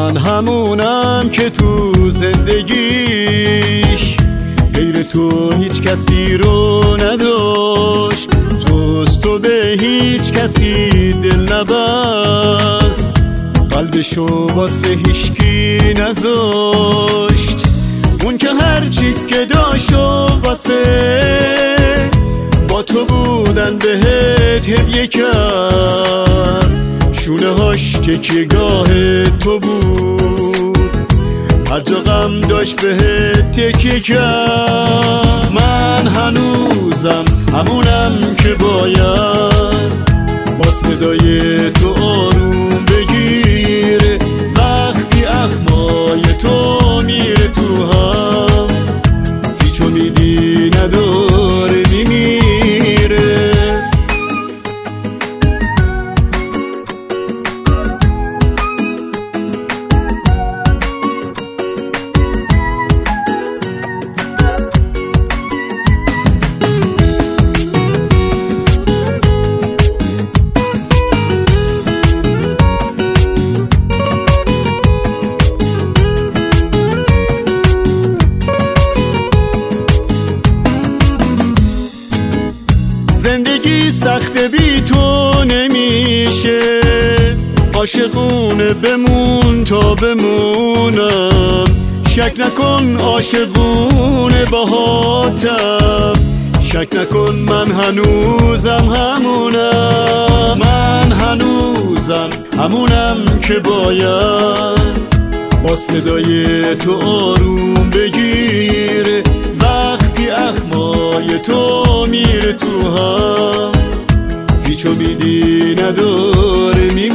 من همونم که تو زندگیش غیر تو هیچ کسی رو نداشت، جز تو به هیچ کسی دل نبست، قلبشو واسه هیچکی نذاشت. اون که هرچی که داشت و واسه با تو بودن بهت هدیه کرد، شونه هاش تکیه‌گاه تو بود، هر جا غم داشت بهت تکیه کرد. من هنوزم همونم که باید با صدای تو آروم بگیره، وقتی اخمای تو میره تو هم، هیچ امیدی نداره میمیره. زندگی سخت بی تو نمیشه، عاشقونه بمون تا بمونم، شک نکن عاشقونه باهاتم، شک نکن من هنوزم همونم. من هنوزم همونم که باید با صدای تو آروم بگیره، وقتی اخمای تو میره تو هم، هیچ امیدی نداره